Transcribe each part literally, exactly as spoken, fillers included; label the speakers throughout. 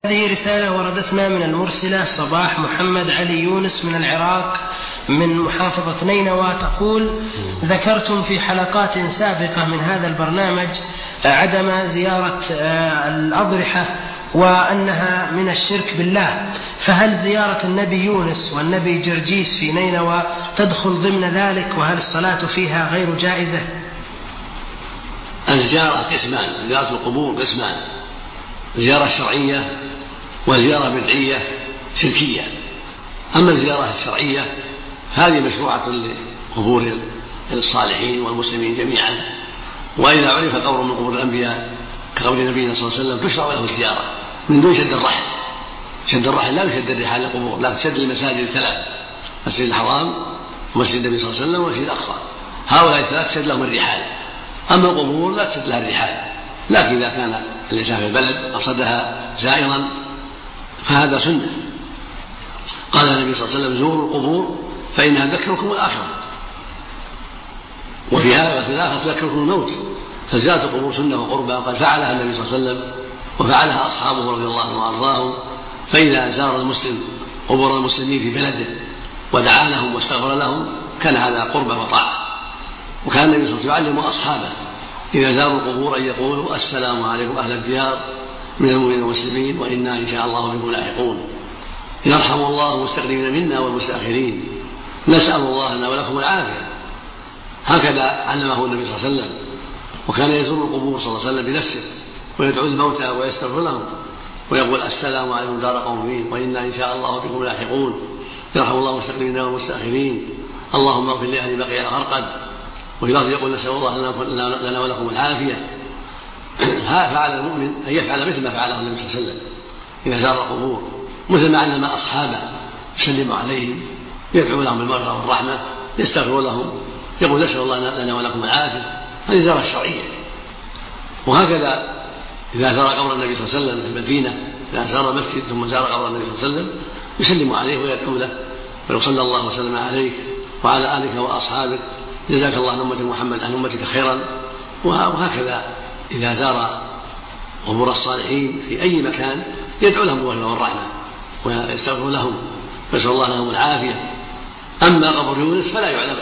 Speaker 1: هذه رسالة وردتنا من المرسلة صباح محمد علي يونس من العراق من محافظة نينوى، تقول: ذكرتم في حلقات سابقة من هذا البرنامج عدم زيارة الأضرحة وأنها من الشرك بالله، فهل زيارة النبي يونس والنبي جرجيس في نينوى تدخل ضمن ذلك؟ وهل الصلاة فيها غير جائزة؟
Speaker 2: الزيارة قسمان، زيارة القبور قسمان: زيارة شرعية وزيارة بدعية شركية. أما الزيارة الشرعية هذه مشروعة لقبور الصالحين والمسلمين جميعا، وإذا عرف قبر من قبور الأنبياء كقبر نبينا صلى الله عليه وسلم تشرع له الزيارة من دون شد الرحل. شد الرحل لا يشد الرحال للقبور، لا تشد المساجد الثلاث: مسجد الحرام ومسجد النبي صلى الله عليه وسلم ومسجد الأقصى، هؤلاء الثلاث تشد لهم الرحال. أما القبور لا تشد لها الرحال، لكن إذا كان الإنسان في البلد قصدها زائرا فهذا سنة. قال النبي صلى الله عليه وسلم: زوروا القبور فإنها تذكركم الآخرة، وفي هذا وفي الآخرة تذكركم الموت. فزيارة القبور سنة وقربى، وقد فعلها النبي صلى الله عليه وسلم وفعلها أصحابه رضي الله عنهم وأرضاهم. فإذا زار المسلم قبور المسلمين في بلده ودعا لهم واستغفر لهم كان هذا قربة وطاعة. وكان النبي صلى الله عليه وسلم يعلم أصحابه إذا زاروا القبور أن يقولوا: السلام عليكم أهل الديار من المؤمنين والمسلمين وإنا إن شاء الله بكم لاحقون، يرحم الله المستقدمين منا والمستأخرين، نسأل الله لنا ولكم العافية. هكذا علمه النبي صلى الله عليه وسلم. وكان يزور القبور صلى الله عليه وسلم بنفسه ويدعو الموتى ويستغفر لهم ويقول: السلام عليكم دار قوم وإنا إن شاء الله بكم لاحقون، يرحم الله المستقدمين والمستأخرين، اللهم اغفر لأهل بقيع الغرقد. وفي لفظ يقول: نسأل الله لنا ولكم العافية. فعل المؤمن أن يفعل مثل ما فعله النبي صلى الله عليه وسلم إذا زار القبور، مثل ما علم أصحابه: يسلم عليهم، يدعو لهم بالمغفرة والرحمة، يستغفر لهم، يقول: نسأل الله لنا ولكم العافية. هذه زيارة الشرعية. وهكذا إذا زار قبر النبي صلى الله عليه وسلم في المدينة، إذا زار المسجد ثم زار قبر النبي صلى الله عليه وسلم يسلم عليه ويدعو له ويقول: صلى الله وسلم عليك وعلى آلك وأصحابك، جزاك الله عن أمة محمد عن أمتك خيرا. وهكذا إذا زار قبور الصالحين في أي مكان يدعو لهم بالمغفرة والرحمة ويستغفر لهم ويسأل الله لهم العافية. أما قبر يونس فلا يعلم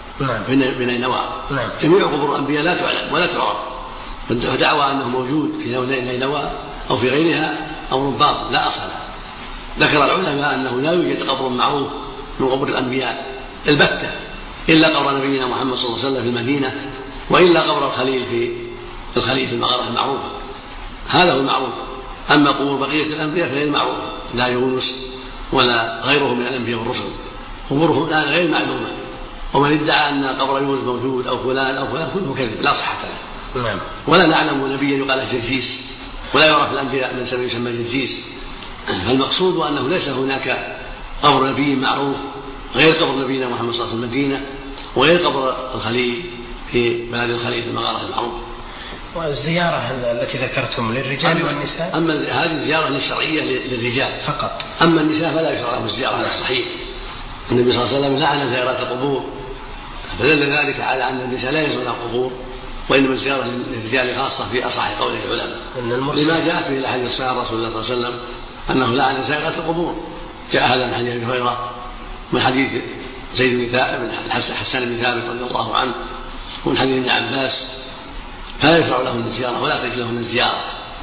Speaker 2: في نينوى، جميع قبور الأنبياء لا تعلم ولا تعرف، فدعوى أنه موجود في نينوى أو في غيرها أمر باطل لا أصل له. ذكر العلماء أنه لا يوجد قبر معروف من قبور الأنبياء البتة إلا قبر نبينا محمد صلى الله عليه وسلم في المدينة، وإلا قبر الخليل في الخليل في المغارة المعروفة، هذا هو المعروف. أما قبور بقية الأنبياء فهي المعروفة، لا يونس ولا غيره من الأنبياء والرسل قبورهم الآن غير معلومة. ومن ادعى أن قبر يونس موجود أو فلان أو فلان كله كذب لا صحة له. ولا نعلم نبيا يقال جرجيس، ولا يعرف الأنبياء من سبب يسمى جرجيس. فالمقصود أنه ليس هناك قبر نبي معروف غير قبر نبينا محمد صلى الله عليه وسلم في المدينة، وغير قبر الخليل في بلد الخليل في المغارة المعروفة.
Speaker 1: والزيارة التي ذكرتم للرجال أما والنساء؟
Speaker 2: أما هذه الزيارة الشرعية للرجال فقط، أما النساء فلا يشرع لهم الزيارة على الصحيح. النبي صلى الله عليه وسلم لعن زيارات القبور، فدل ذلك على أن النساء لا يزورن القبور، وإنما الزيارة للرجال خاصة في أصح قول العلماء، لما جاء في الحديث الصحيح رسول الله صلى الله عليه وسلم أنه لعن زيارات القبور. جاء هذا من حديث أبي هريرة، من حديث زيد بن ثابت بن حسان بن ثابت رضي الله عنه، ومن حديث ابن عباس. فلا يشرع لهم الزيارة ولا تجوز لهم الزيارة،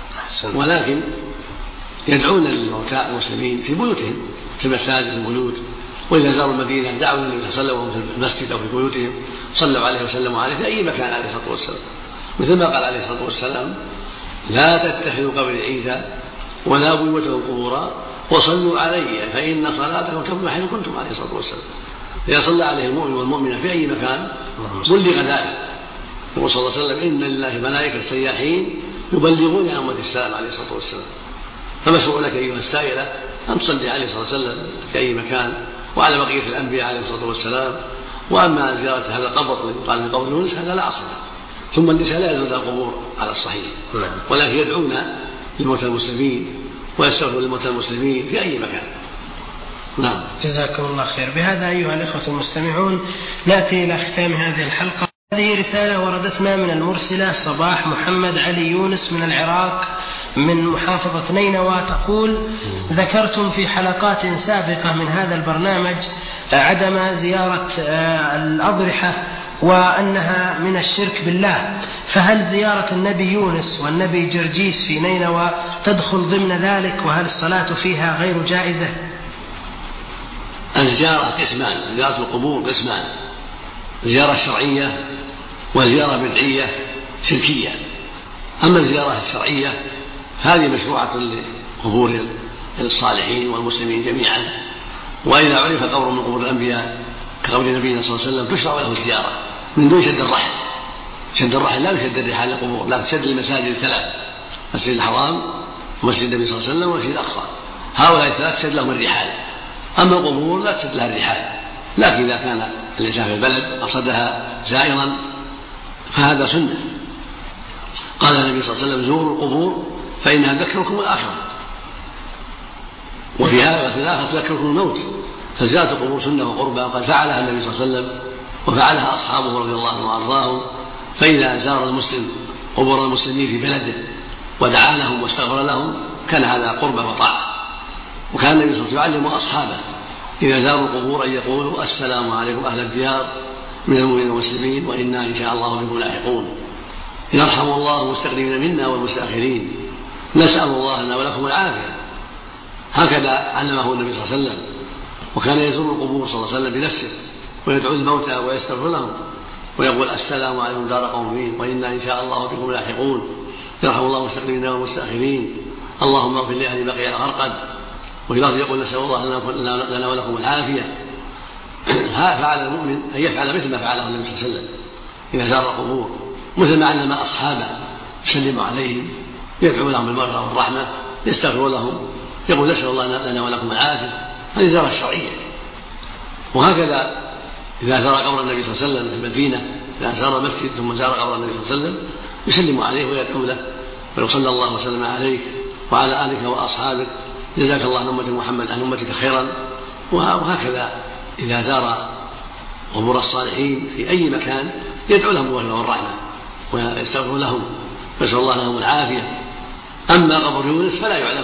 Speaker 2: ولكن يدعون للموتى المسلمين في بيوتهم في المساجد في البيوت. وإذا زاروا المدينة دعوا النبي صلى الله عليه وسلم في المسجد أو في بيوتهم، صلوا عليه وسلموا عليه في أي مكان عليه الصلاة والسلام، مثل ما قال عليه الصلاة والسلام: لا تتخذوا قبري عيدا ولا بيوتهم قبورا وصلوا علي فإن صلاتكم تبلغ حيث كنتم عليه الصلاة والسلام. إذا صلى عليه المؤمن والمؤمنة في أي مكان بلغ ذلك. يقول صلى الله عليه وسلم: إن لله ملائكة سياحين يبلغون عن أمة السلام عليه الصلاة والسلام. فمشروع لك أيها السائلة أن تصلي عليه صلى الله عليه وسلم في أي مكان وعلى بقية الأنبياء عليه الصلاة والسلام. وأما زيارة هذا القبر قال من قبر يونس هذا لا أصل له. ثم النساء لا يزورن القبور على الصحيح، ولكن يدعون للموتى المسلمين ويستغفرون للموتى المسلمين في أي مكان. نعم.
Speaker 1: جزاكم الله خير. بهذا أيها الإخوة المستمعون نأتي إلى ختام هذه الحلقة. هذه رسالة وردتنا من المرسلة صباح محمد علي يونس من العراق من محافظة نينوى تقول: ذكرتم في حلقات سابقة من هذا البرنامج عدم زيارة الأضرحة وأنها من الشرك بالله، فهل زيارة النبي يونس والنبي جرجيس في نينوى تدخل ضمن ذلك؟ وهل الصلاة فيها غير جائزة؟
Speaker 2: الزيارة قسمان، زيارة القبور قسمان: زيارة شرعية وزيارة بدعية شركية. أما الزيارة الشرعية هذه مشروعة لقبور الصالحين والمسلمين جميعا، وإذا عرف قبر من قبور الأنبياء كقبر نبينا صلى الله عليه وسلم تشرع له الزيارة من دون شد الرحل. شد الرحل لا يشد الرحال للقبور، لا تشد المساجد الثلاث: مسجد الحرام ومسجد النبي صلى الله عليه وسلم ومسجد الأقصى، هؤلاء الثلاث تشد لهم الرحال. أما القبور لا تشد لها الرحال، لكن إذا كان الإنسان في البلد قصدها زائرا فهذا سنة. قال النبي صلى الله عليه وسلم: زوروا القبور فإنها تذكركم الآخرة، وفي هذا وفي الآخرة تذكركم الموت. فزيارة القبور سنة وقربى، وقد فعلها النبي صلى الله عليه وسلم وفعلها أصحابه رضي الله عنهم وأرضاهم. فإذا زار المسلم قبور المسلمين في بلده ودعا لهم واستغفر لهم كان هذا قربى وطاعة. وكان النبي صلى الله عليه وسلم يعلم أصحابه إذا زاروا القبور أن يقولوا: السلام عليكم أهل الديار من المؤمنين والمسلمين وإنا إن شاء الله بكم لاحقون. يرحم الله المستقدمين منا والمستأخرين، نسأل الله لنا ولكم العافية. هكذا علمه النبي صلى الله عليه وسلم. وكان يزور القبور صلى الله عليه وسلم بنفسه ويدعو الموتى ويستغفر لهم ويقول: السلام عليكم دار قوم مؤمنين وإنا إن شاء الله بكم لاحقون. يرحم الله المستقدمين والمستأخرين، اللهم اغفر لأهل بقيع الغرقد. وفي لفظ يقول: نسأل الله لنا ولكم العافية. فعلى المؤمن أن يفعل مثل ما فعله النبي صلى الله عليه وسلم إذا زار القبور، مثل ما علم أصحابه: يسلم عليهم، يدعو لهم بالمغفرة والرحمة، يستغفر لهم، يقول: نسأل الله لنا ولكم العافية. هذه زيارة شرعية. وهكذا إذا زار قبر النبي صلى الله عليه وسلم في المدينة، إذا زار المسجد ثم زار قبر النبي صلى الله عليه وسلم يسلم عليه ويدعو له ويقول: صلى الله وسلم عليك وعلى آلك وأصحابك، جزاك الله عن أمة محمد عن أمتك خيرا. وهكذا إذا زار قبور الصالحين في أي مكان يدعو لهم بالمغفرة والرحمة ويستغفر لهم ويسأل الله لهم العافية. أما قبر يونس فلا يعلم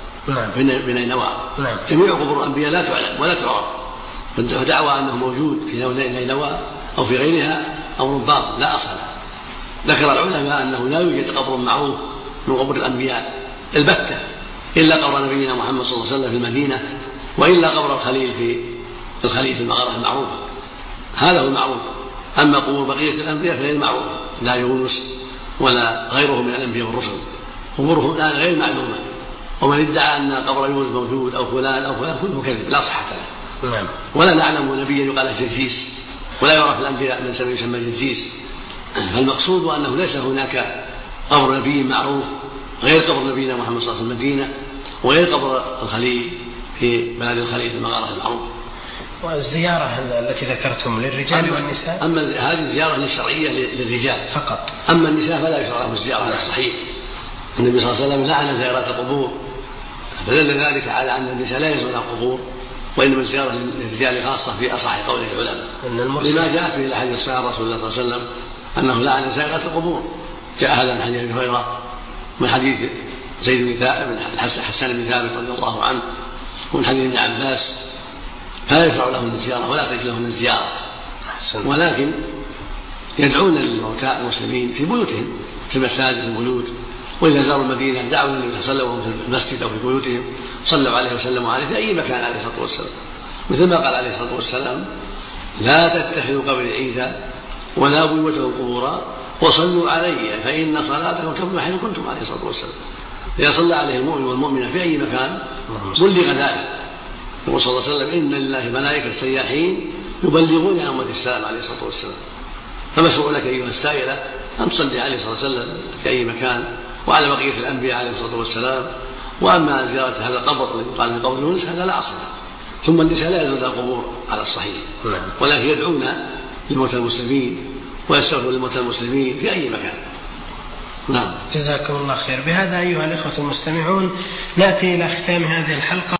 Speaker 2: بنينوى. جميع قبور الأنبياء لا تعلم ولا تعرف، فدعوى أنه موجود في نينوى أو في غيرها أمر باطل لا أصل له. ذكر العلماء أنه لا يوجد قبر معروف من قبور الأنبياء البتة إلا قبر نبينا محمد صلى الله عليه وسلم في المدينة، وإلا قبر الخليل في الخليل في المغارة المعروفة، هذا هو المعروف. أما قبور بقية الأنبياء فغير معروفة، لا يونس ولا غيره من الأنبياء والرسل قبورهم الآن غير معلومة. ومن ادعى أن قبر يونس موجود أو فلان أو فلان كله كذب لا صحة له. ولا نعلم نبيا يقال له جرجيس، ولا يعرف الأنبياء من سمي يسمى جرجيس. فالمقصود أنه ليس هناك قبر نبي معروف غير قبر نبينا محمد صلى الله عليه وسلم في المدينة، وغير قبر الخليل في بلد الخليل في المغارة المعروفة.
Speaker 1: والزيارة التي ذكرتم للرجال والنساء؟
Speaker 2: أما هذه الزيارة الشرعية للرجال فقط، أما النساء فلا يشرع لهم الزيارة على الصحيح. النبي صلى الله عليه وسلم لعن زيارات القبور، فدل ذلك على أن النساء لا يزورن القبور، وإنما الزيارة للرجال خاصة في أصح قول العلماء، لما جاء في الحديث الصحيح رسول الله صلى الله عليه وسلم أنه لعن زيارات القبور. جاء هذا من حديث أبي هريرة، من حديث زيد بن ثابت بن حسان بن ثابت رضي الله عنه، ومن حديث ابن عباس. فلا يشرع لهم الزيارة ولا تجوز لهم الزيارة، ولكن يدعون للموتى المسلمين في بيوتهم في المساجد في البيوت. وإذا زاروا المدينة دعوا النبي صلى الله عليه وسلم في المسجد أو في بيوتهم، صلوا عليه وسلموا عليه في أي مكان عليه الصلاة والسلام، مثل ما قال عليه الصلاة والسلام: لا تتخذوا قبري عيدا ولا بيوتهم قبورا وصلوا علي فإن صلاتكم تبلغ حيث كنتم عليه الصلاة والسلام. إذا صلى عليه المؤمن والمؤمنة في أي مكان بلغ ذلك. يقول صلى الله عليه وسلم: إن لله ملائكة سياحين يبلغون عن أمة السلام عليه الصلاة والسلام. فمشروع لك أيها السائلة أن تصلي عليه صلى الله عليه وسلم في أي مكان وعلى بقية الأنبياء عليه الصلاة والسلام. وأما زيارة هذا القبر الذي يقال من قبر يونس هذا لا أصل له. ثم النساء لا يزورن القبور على الصحيح، ولكن يدعون للموتى المسلمين ويستغفرون للموتى المسلمين في أي مكان. نعم.
Speaker 1: جزاكم الله خير. بهذا أيها الإخوة المستمعون نأتي إلى ختام هذه الحلقة.